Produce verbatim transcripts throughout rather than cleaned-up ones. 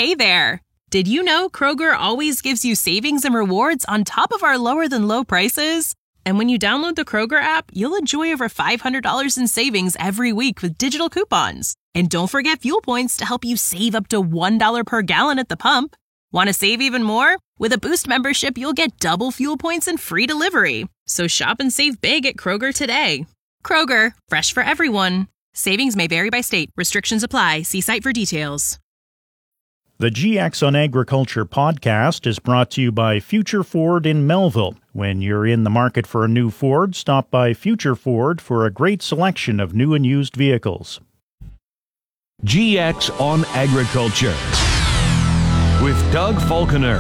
Hey there! Did you know Kroger always gives you savings and rewards on top of our lower-than-low prices? And when you download the Kroger app, you'll enjoy over five hundred dollars in savings every week with digital coupons. And don't forget fuel points to help you save up to one dollar per gallon at the pump. Want to save even more? With a Boost membership, you'll get double fuel points and free delivery. So shop and save big at Kroger today. Kroger, fresh for everyone. Savings may vary by state. Restrictions apply. See site for details. The G X on Agriculture podcast is brought to you by Future Ford in Melville. When you're in the market for a new Ford, stop by Future Ford for a great selection of new and used vehicles. G X on Agriculture with Doug Falconer.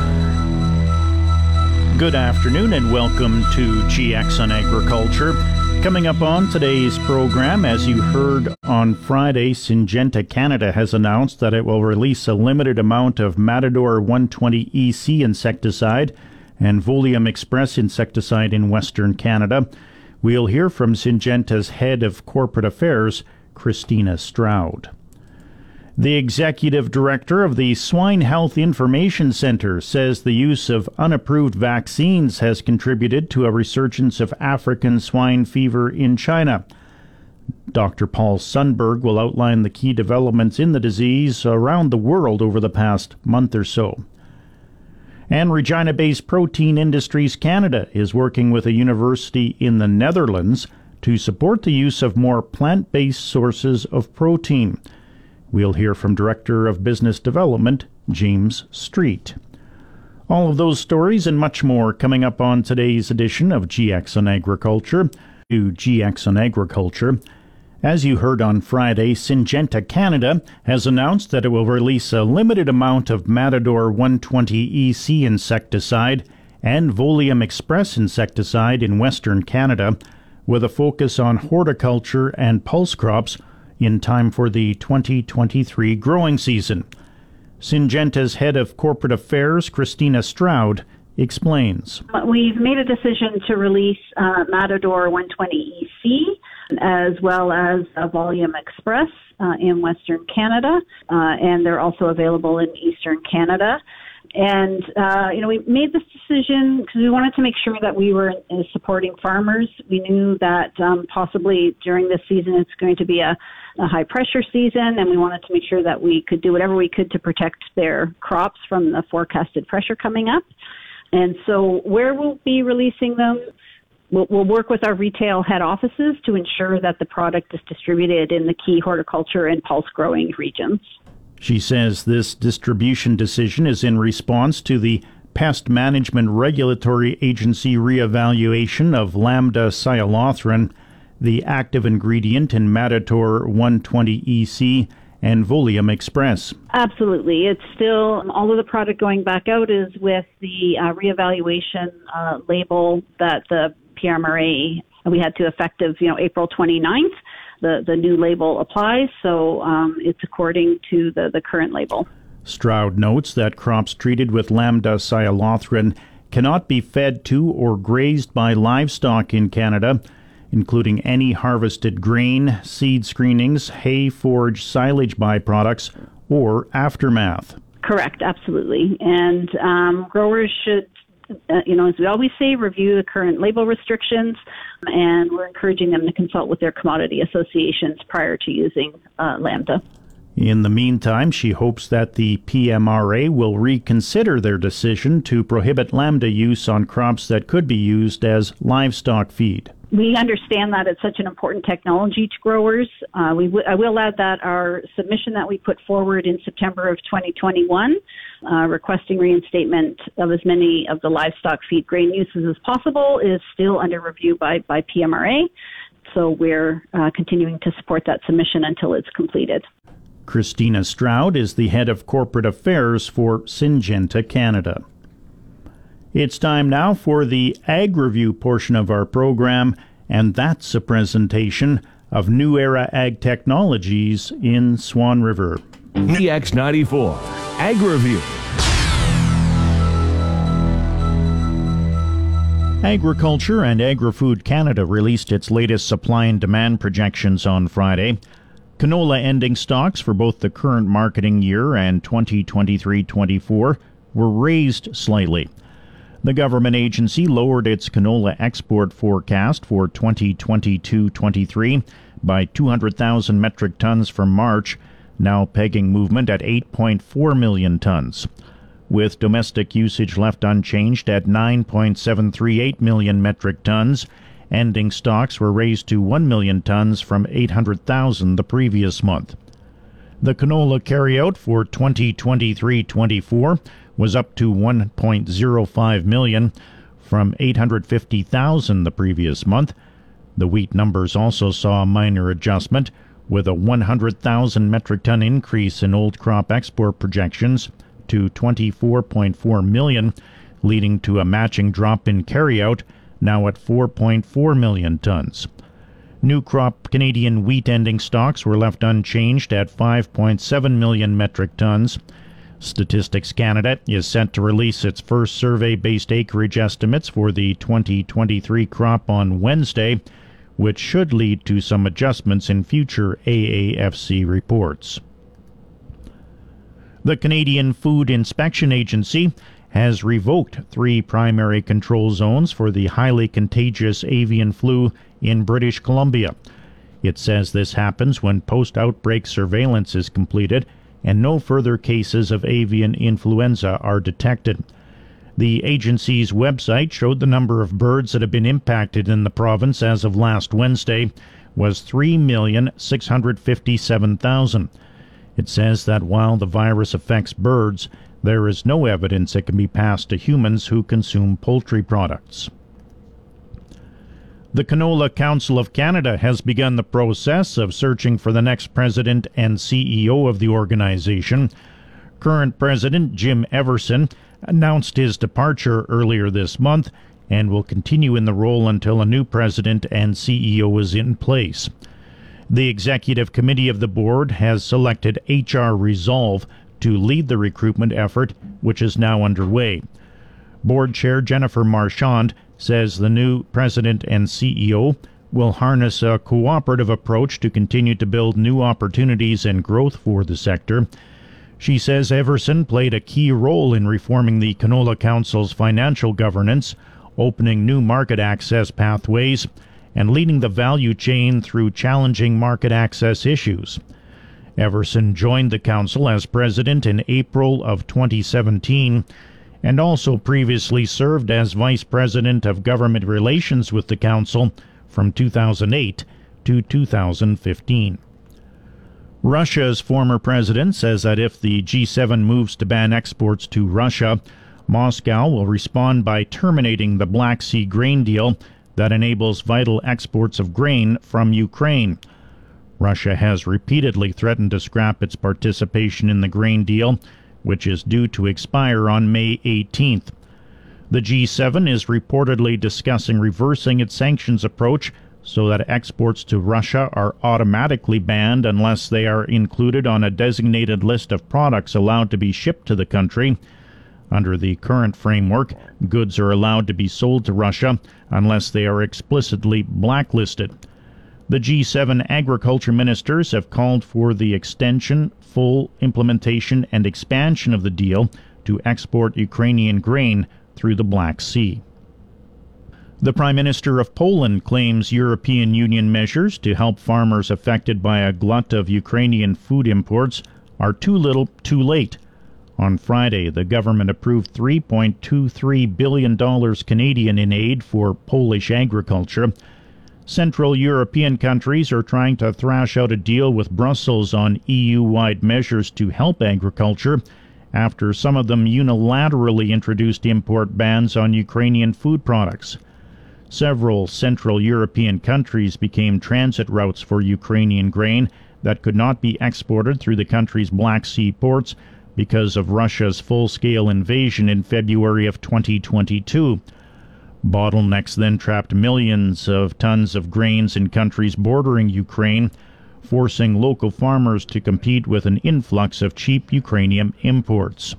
Good afternoon and welcome to G X on Agriculture. Coming up on today's program, as you heard on Friday, Syngenta Canada has announced that it will release a limited amount of Matador one twenty E C insecticide and Volium Express insecticide in Western Canada. We'll hear from Syngenta's head of corporate affairs, Christina Stroud. The executive director of the Swine Health Information Centre says the use of unapproved vaccines has contributed to a resurgence of African swine fever in China. Doctor Paul Sundberg will outline the key developments in the disease around the world over the past month or so. And Regina-based Protein Industries Canada is working with a university in the Netherlands to support the use of more plant-based sources of protein. We'll hear from Director of Business Development, James Street. All of those stories and much more coming up on today's edition of G X on Agriculture. To G X on Agriculture. As you heard on Friday, Syngenta Canada has announced that it will release a limited amount of Matador one twenty E C insecticide and Volium Express insecticide in Western Canada, with a focus on horticulture and pulse crops in time for the twenty twenty-three growing season. Syngenta's head of corporate affairs, Christina Stroud, explains. We've made a decision to release uh, Matador one twenty E C as well as a Volium Express uh, in Western Canada, uh, and they're also available in Eastern Canada. And, uh, you know, we made this decision because we wanted to make sure that we were uh, supporting farmers. We knew that um, possibly during this season it's going to be a, a high-pressure season, and we wanted to make sure that we could do whatever we could to protect their crops from the forecasted pressure coming up. And so where we'll be releasing them, we'll, we'll work with our retail head offices to ensure that the product is distributed in the key horticulture and pulse-growing regions. She says this distribution decision is in response to the Pest Management Regulatory Agency reevaluation of Lambda cyhalothrin, the active ingredient in Matador one twenty E C and Volium Express. Absolutely. It's still, all of the product going back out is with the uh, reevaluation uh, label that the P M R A, we had to effective, you know, April twenty-ninth. The, the new label applies, so um, it's according to the, the current label. Stroud notes that crops treated with Lambda cyhalothrin cannot be fed to or grazed by livestock in Canada, including any harvested grain, seed screenings, hay, forage, silage byproducts, or aftermath. Correct, absolutely. And um, growers should, uh, you know, as we always say, review the current label restrictions, and we're encouraging them to consult with their commodity associations prior to using uh, Lambda. In the meantime, she hopes that the P M R A will reconsider their decision to prohibit Lambda use on crops that could be used as livestock feed. We understand that it's such an important technology to growers. Uh, we w- I will add that our submission that we put forward in September of twenty twenty-one, uh, requesting reinstatement of as many of the livestock feed grain uses as possible, is still under review by, by P M R A. So we're uh, continuing to support that submission until it's completed. Christina Stroud is the head of corporate affairs for Syngenta Canada. It's time now for the Ag Review portion of our program, and that's a presentation of New Era Ag Technologies in Swan River. G X ninety-four Ag Review. Agriculture and Agri-Food Canada released its latest supply and demand projections on Friday. Canola ending stocks for both the current marketing year and twenty twenty-three twenty-four were raised slightly. The government agency lowered its canola export forecast for twenty twenty-two twenty-three by two hundred thousand metric tons from March, now pegging movement at eight point four million tons. With domestic usage left unchanged at nine point seven three eight million metric tons, ending stocks were raised to one million tons from eight hundred thousand the previous month. The canola carryout for twenty twenty-three twenty-four was up to one point zero five million from eight hundred fifty thousand the previous month. The wheat numbers also saw a minor adjustment, with a one hundred thousand metric ton increase in old crop export projections to twenty-four point four million, leading to a matching drop in carryout, now at four point four million tons. New crop Canadian wheat ending stocks were left unchanged at five point seven million metric tons. Statistics Canada is set to release its first survey-based acreage estimates for the twenty twenty-three crop on Wednesday, which should lead to some adjustments in future A A F C reports. The Canadian Food Inspection Agency has revoked three primary control zones for the highly contagious avian flu in British Columbia. It says this happens when post-outbreak surveillance is completed and no further cases of avian influenza are detected. The agency's website showed the number of birds that have been impacted in the province as of last Wednesday was three million six hundred fifty-seven thousand. It says that while the virus affects birds, there is no evidence it can be passed to humans who consume poultry products. The Canola Council of Canada has begun the process of searching for the next president and C E O of the organization. Current President Jim Everson announced his departure earlier this month and will continue in the role until a new president and C E O is in place. The executive committee of the board has selected H R Resolve to lead the recruitment effort, which is now underway. Board Chair Jennifer Marchand says the new president and C E O will harness a cooperative approach to continue to build new opportunities and growth for the sector. She says Everson played a key role in reforming the Canola Council's financial governance, opening new market access pathways, and leading the value chain through challenging market access issues. Everson joined the council as president in April of twenty seventeen and also previously served as vice president of government relations with the council from two thousand eight to two thousand fifteen. Russia's former president says that if the G seven moves to ban exports to Russia, Moscow will respond by terminating the Black Sea grain deal that enables vital exports of grain from Ukraine. Russia has repeatedly threatened to scrap its participation in the grain deal, which is due to expire on May eighteenth. The G seven is reportedly discussing reversing its sanctions approach so that exports to Russia are automatically banned unless they are included on a designated list of products allowed to be shipped to the country. Under the current framework, goods are allowed to be sold to Russia unless they are explicitly blacklisted. The G seven agriculture ministers have called for the extension, full implementation, and expansion of the deal to export Ukrainian grain through the Black Sea. The Prime Minister of Poland claims European Union measures to help farmers affected by a glut of Ukrainian food imports are too little, too late. On Friday, the government approved three point two three billion dollars Canadian in aid for Polish agriculture. Central European countries are trying to thrash out a deal with Brussels on E U-wide measures to help agriculture after some of them unilaterally introduced import bans on Ukrainian food products. Several Central European countries became transit routes for Ukrainian grain that could not be exported through the country's Black Sea ports because of Russia's full-scale invasion in February of twenty twenty-two. Bottlenecks then trapped millions of tons of grains in countries bordering Ukraine, forcing local farmers to compete with an influx of cheap Ukrainian imports.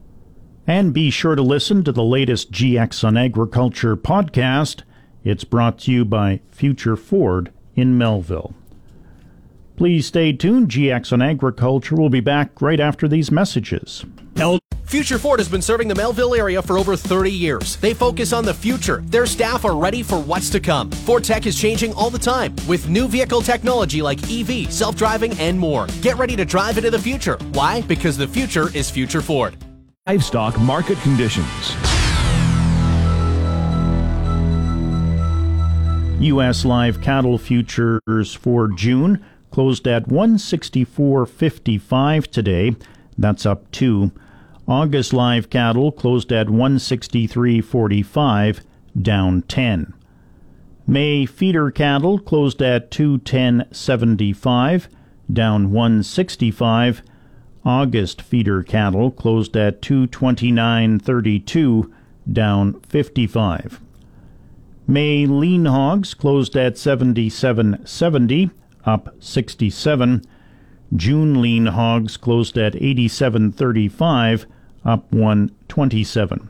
And be sure to listen to the latest G X on Agriculture podcast. It's brought to you by Future Ford in Melville. Please stay tuned. G X on Agriculture will be back right after these messages. Future Ford has been serving the Melville area for over thirty years. They focus on the future. Their staff are ready for what's to come. Ford Tech is changing all the time with new vehicle technology like E V, self-driving, and more. Get ready to drive into the future. Why? Because the future is Future Ford. Livestock market conditions. U S live cattle futures for June closed at one sixty-four fifty-five today. That's up two. August live cattle closed at one sixty-three forty-five, down ten. May feeder cattle closed at two ten seventy-five, down one sixty-five. August feeder cattle closed at two twenty-nine thirty-two, down fifty-five. May lean hogs closed at seventy-seven seventy, up sixty-seven. June lean hogs closed at eighty-seven thirty-five, up one twenty-seven.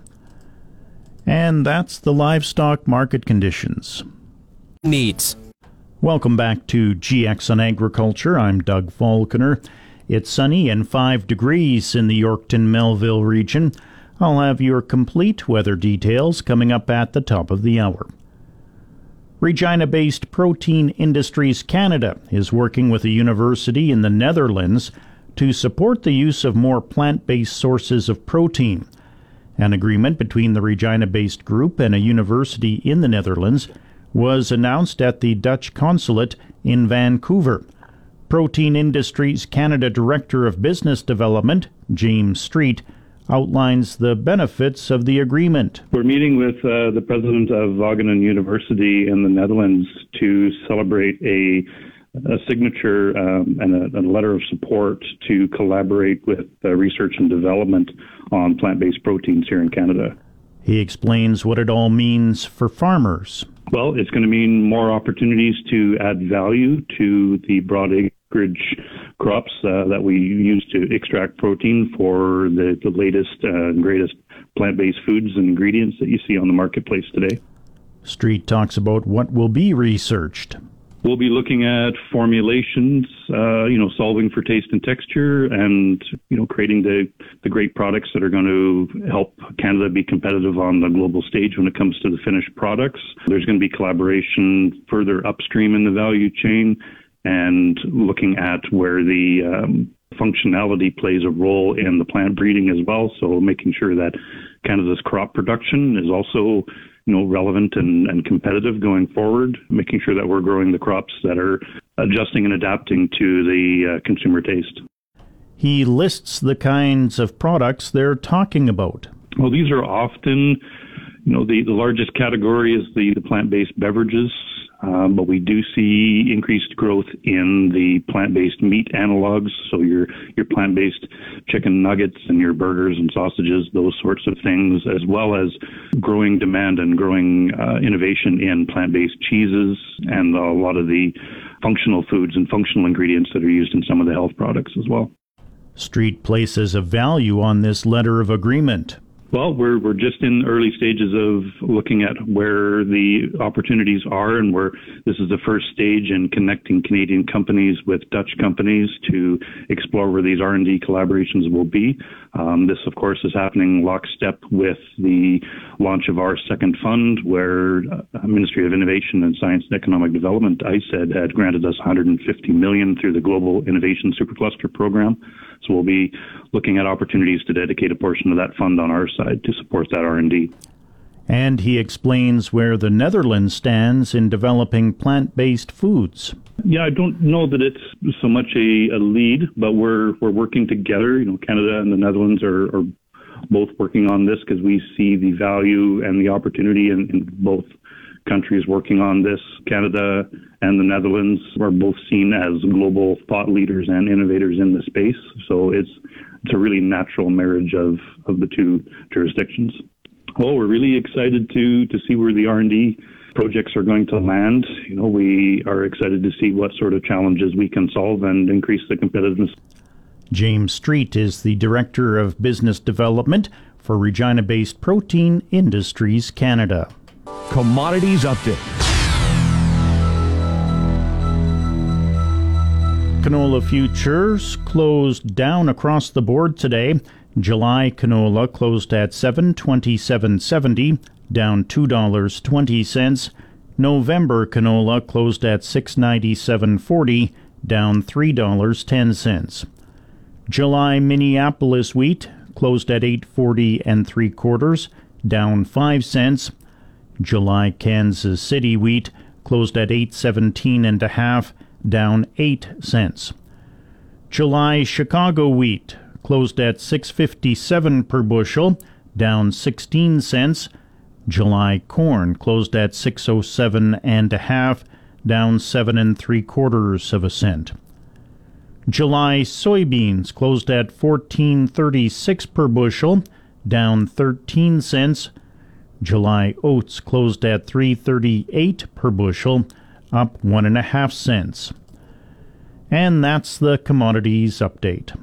And that's the livestock market conditions. Needs. Welcome back to G X on Agriculture. I'm Doug Falconer. It's sunny and five degrees in the Yorkton-Melville region. I'll have your complete weather details coming up at the top of the hour. Regina-based Protein Industries Canada is working with a university in the Netherlands to support the use of more plant-based sources of protein. An agreement between the Regina-based group and a university in the Netherlands was announced at the Dutch consulate in Vancouver. Protein Industries Canada Director of Business Development, James Street, outlines the benefits of the agreement. We're meeting with uh, the president of Wageningen University in the Netherlands to celebrate a, a signature um, and a, a letter of support to collaborate with uh, research and development on plant-based proteins here in Canada. He explains what it all means for farmers. Well, it's going to mean more opportunities to add value to the broad acreage crops uh, that we use to extract protein for the, the latest uh, and greatest plant-based foods and ingredients that you see on the marketplace today. Street talks about what will be researched. We'll be looking at formulations, uh, you know, solving for taste and texture, and, you know, creating the, the great products that are going to help Canada be competitive on the global stage when it comes to the finished products. There's going to be collaboration further upstream in the value chain and looking at where the um, functionality plays a role in the plant breeding as well. So making sure that Canada's crop production is also, you know, relevant and, and competitive going forward, making sure that we're growing the crops that are adjusting and adapting to the uh, consumer taste. He lists the kinds of products they're talking about. Well, these are often, you know, the, the largest category is the, the plant-based beverages, um, but we do see increased growth in the plant-based meat analogs, so your your plant-based chicken nuggets and your burgers and sausages, those sorts of things, as well as growing demand and growing uh, innovation in plant-based cheeses and a lot of the functional foods and functional ingredients that are used in some of the health products as well. Street places a value on this letter of agreement. Well, we're we're just in early stages of looking at where the opportunities are, and where this is the first stage in connecting Canadian companies with Dutch companies to explore where these R and D collaborations will be. Um, this, of course, is happening lockstep with the launch of our second fund, where uh, Ministry of Innovation and Science and Economic Development, I S E D, had granted us one hundred fifty million dollars through the Global Innovation Supercluster Program. So we'll be looking at opportunities to dedicate a portion of that fund on our side to support that R and D. And he explains where the Netherlands stands in developing plant-based foods. Yeah, I don't know that it's so much a, a lead, but we're we're working together. You know, Canada and the Netherlands are, are both working on this because we see the value and the opportunity in, in both countries working on this. Canada and the Netherlands are both seen as global thought leaders and innovators in the space. So it's it's a really natural marriage of, of the two jurisdictions. Well, we're really excited to to see where the R and D projects are going to land. You know, we are excited to see what sort of challenges we can solve and increase the competitiveness. James Street is the Director of Business Development for Regina-based Protein Industries Canada. Commodities Update. canola futures closed down across the board today. July canola closed at seven twenty-seven seventy, down two dollars and twenty cents. November canola closed at six ninety-seven forty, down three dollars and ten cents. July Minneapolis wheat closed at eight forty and three quarters, down five cents. July Kansas City wheat closed at eight seventeen and a half, down eight cents. July Chicago wheat closed at six fifty-seven per bushel, down sixteen cents. July corn closed at six oh seven and a half, down seven and three quarters of a cent. July soybeans closed at fourteen thirty-six per bushel, down thirteen cents. July oats closed at three thirty-eight per bushel, up one and a half cents. And that's the commodities update.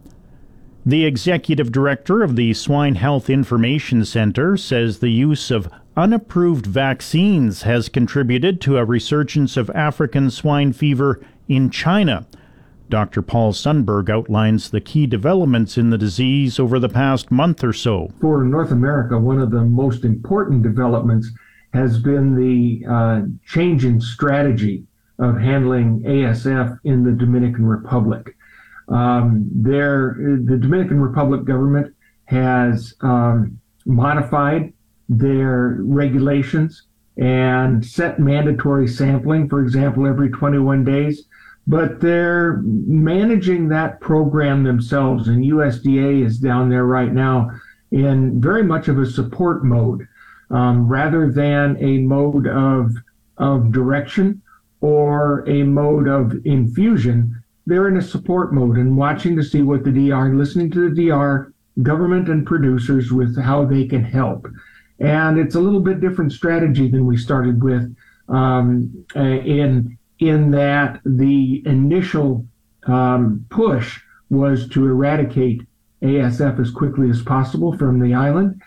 The executive director of the Swine Health Information Center says the use of unapproved vaccines has contributed to a resurgence of African swine fever in China. Doctor Paul Sundberg outlines the key developments in the disease over the past month or so. For North America, one of the most important developments has been the uh, change in strategy of handling A S F in the Dominican Republic. Um, there, the Dominican Republic government has um, modified their regulations and set mandatory sampling, for example, every twenty-one days. But they're managing that program themselves, and U S D A is down there right now in very much of a support mode, um, rather than a mode of of direction or a mode of infusion. They're in a support mode and watching to see what the D R, listening to the D R, government and producers with how they can help. And it's a little bit different strategy than we started with um, in in that the initial um, push was to eradicate A S F as quickly as possible from the island.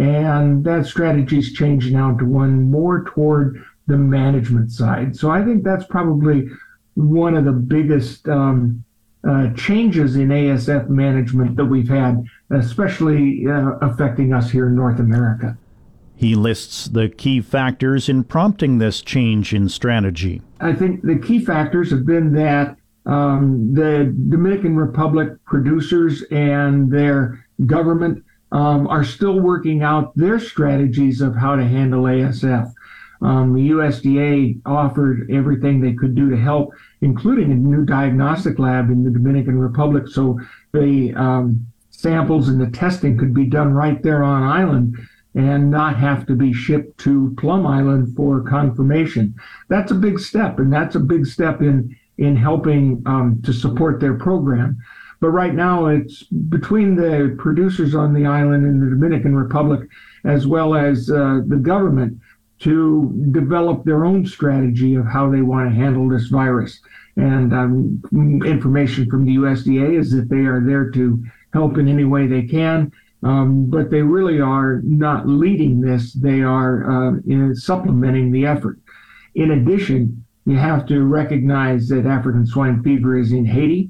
And that strategy's changed now to one more toward the management side. So I think that's probably one of the biggest um, uh, changes in A S F management that we've had, especially uh, affecting us here in North America. He lists the key factors in prompting this change in strategy. I think the key factors have been that um, the Dominican Republic producers and their government um, are still working out their strategies of how to handle A S F. Um, the U S D A offered everything they could do to help, including a new diagnostic lab in the Dominican Republic, so the um, samples and the testing could be done right there on island and not have to be shipped to Plum Island for confirmation. That's a big step, and that's a big step in, in helping um, to support their program. But right now, it's between the producers on the island in the Dominican Republic, as well as uh, the government, to develop their own strategy of how they want to handle this virus. And um, information from the U S D A is that they are there to help in any way they can. Um, but they really are not leading this. They are uh, in supplementing the effort. In addition, you have to recognize that African swine fever is in Haiti,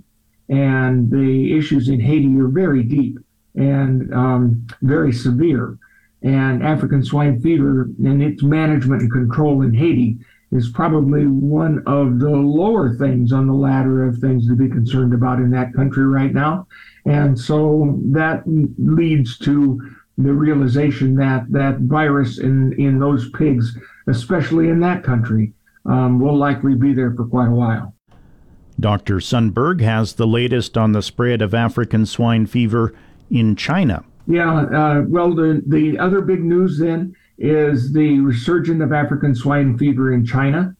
and the issues in Haiti are very deep and um, very severe. And African swine fever and its management and control in Haiti is probably one of the lower things on the ladder of things to be concerned about in that country right now. And so that leads to the realization that that virus in, in those pigs, especially in that country, um, will likely be there for quite a while. Doctor Sundberg has the latest on the spread of African swine fever in China. Yeah, uh, well, the, the other big news then is the resurgence of African swine fever in China.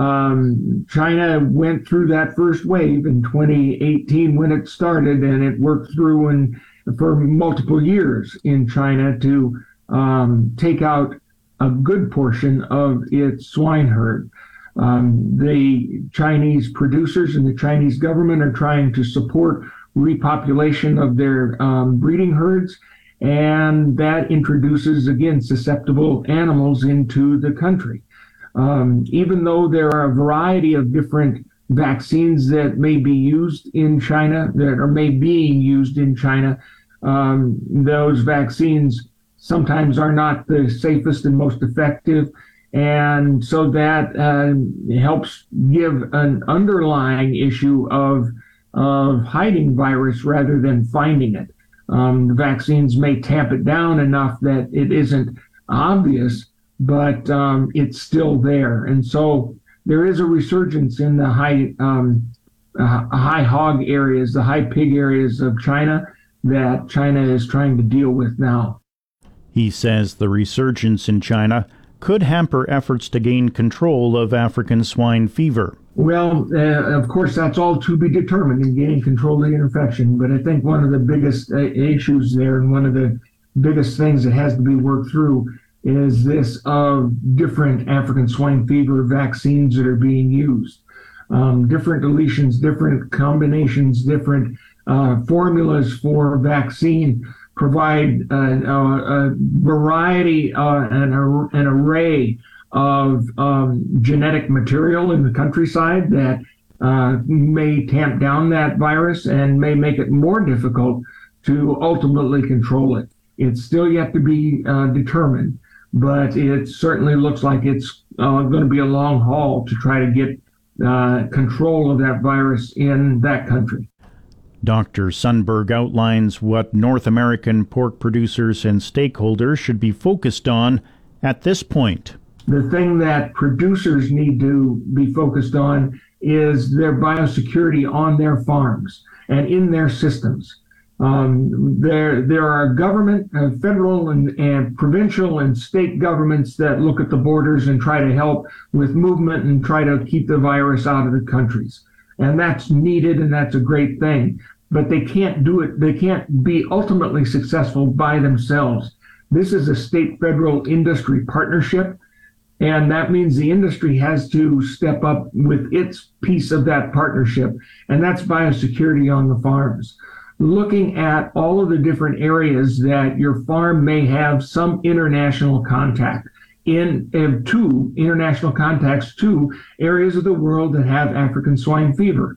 Um, China went through that first wave in twenty eighteen when it started, and it worked through in, for multiple years in China to um, take out a good portion of its swine herd. Um, the Chinese producers and the Chinese government are trying to support repopulation of their um, breeding herds, and that introduces, again, susceptible animals into the country. Um, even though there are a variety of different vaccines that may be used in China, that are may being used in China. Um, those vaccines sometimes are not the safest and most effective. And so that uh, helps give an underlying issue of, of hiding virus rather than finding it. Um, the vaccines may tamp it down enough that it isn't obvious, but um, it's still there. And so there is a resurgence in the high, um, uh, high hog areas, the high pig areas of China that China is trying to deal with now. He says the resurgence in China could hamper efforts to gain control of African swine fever. Well, uh, of course, that's all to be determined in gaining control of the infection. But I think one of the biggest uh, issues there, and one of the biggest things that has to be worked through, is this of different African swine fever vaccines that are being used. Um, different deletions, different combinations, different uh, formulas for vaccine provide uh, a, a variety, uh, and a, an array of um, genetic material in the countryside that uh, may tamp down that virus and may make it more difficult to ultimately control it. It's still yet to be uh, determined, but it certainly looks like it's uh, going to be a long haul to try to get uh, control of that virus in that country. Doctor Sundberg outlines what North American pork producers and stakeholders should be focused on at this point. The thing that producers need to be focused on is their biosecurity on their farms and in their systems. Um, there, there are government, uh, federal and, and provincial and state governments that look at the borders and try to help with movement and try to keep the virus out of the countries. And that's needed, and that's a great thing. But they can't do it. They can't be ultimately successful by themselves. This is a state-federal industry partnership, and that means the industry has to step up with its piece of that partnership, and that's biosecurity on the farms. Looking at all of the different areas that your farm may have some international contact in, uh, to international contacts to areas of the world that have African swine fever.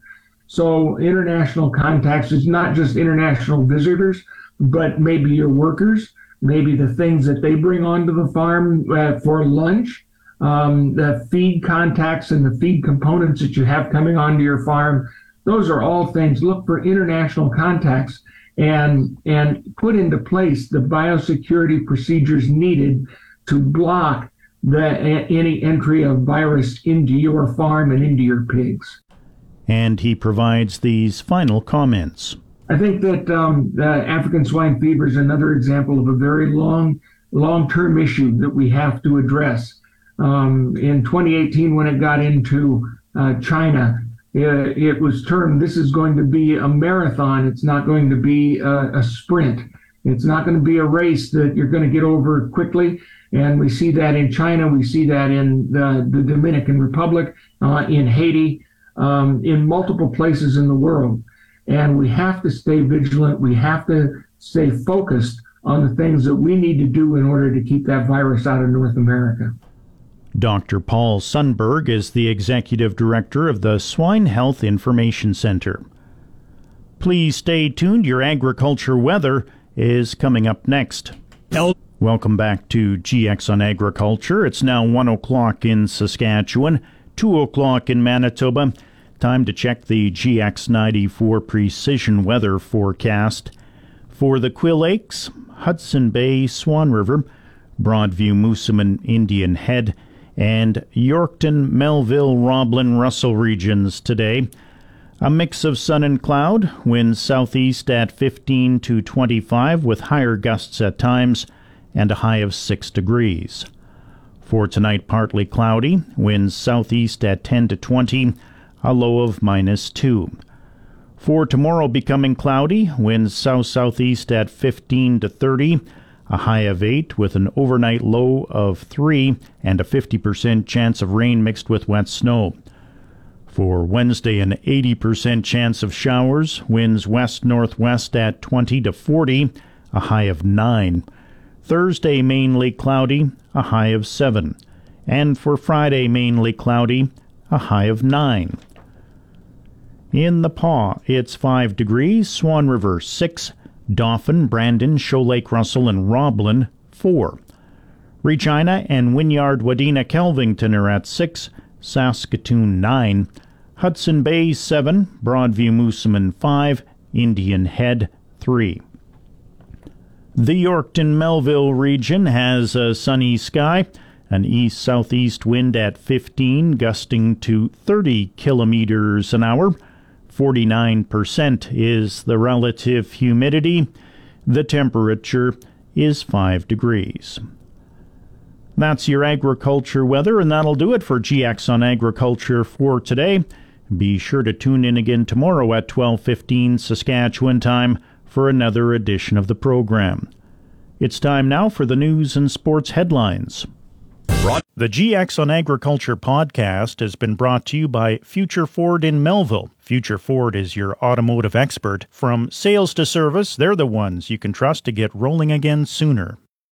So international contacts is not just international visitors, but maybe your workers, maybe the things that they bring onto the farm uh, for lunch, um, the feed contacts and the feed components that you have coming onto your farm. Those are all things. Look for international contacts and, and put into place the biosecurity procedures needed to block the, any entry of virus into your farm and into your pigs. And he provides these final comments. I think that um, uh, African swine fever is another example of a very long, long-term issue that we have to address. Um, in twenty eighteen, when it got into uh, China, uh, it was termed, this is going to be a marathon. It's not going to be a, a sprint. It's not going to be a race that you're going to get over quickly. And we see that in China. We see that in the, the Dominican Republic, uh, in Haiti, Um, in multiple places in the world. And we have to stay vigilant. We have to stay focused on the things that we need to do in order to keep that virus out of North America. Doctor Paul Sundberg is the Executive Director of the Swine Health Information Center. Please stay tuned. Your agriculture weather is coming up next. Help. Welcome back to G X on Agriculture. It's now one o'clock in Saskatchewan, two o'clock in Manitoba. Time to check the G X ninety-four precision weather forecast. For the Quill Lakes, Hudson Bay, Swan River, Broadview, Moosomin, Indian Head, and Yorkton, Melville, Roblin, Russell regions today. A mix of sun and cloud, winds southeast at fifteen to twenty-five with higher gusts at times, and a high of six degrees. For tonight, partly cloudy, winds southeast at ten to twenty, a low of minus two. For tomorrow, becoming cloudy, winds south-southeast at fifteen to thirty, a high of eight with an overnight low of three, and a fifty percent chance of rain mixed with wet snow. For Wednesday, an eighty percent chance of showers, winds west-northwest at twenty to forty, a high of nine. Thursday, mainly cloudy, a high of seven. And for Friday, mainly cloudy, a high of nine. In the Paw, it's five degrees. Swan River, six. Dauphin, Brandon, Shoal Lake Russell, and Roblin, four. Regina and Wynyard, Wadena, Kelvington are at six. Saskatoon, nine. Hudson Bay, seven. Broadview, Moosomin, five. Indian Head, three. The Yorkton-Melville region has a sunny sky. An east-southeast wind at fifteen, gusting to thirty kilometers an hour. forty-nine percent is the relative humidity. The temperature is five degrees. That's your agriculture weather, and that'll do it for G X on Agriculture for today. Be sure to tune in again tomorrow at twelve fifteen Saskatchewan time for another edition of the program. It's time now for the news and sports headlines. The G X on Agriculture podcast has been brought to you by Future Ford in Melville. Future Ford is your automotive expert. From sales to service, they're the ones you can trust to get rolling again sooner.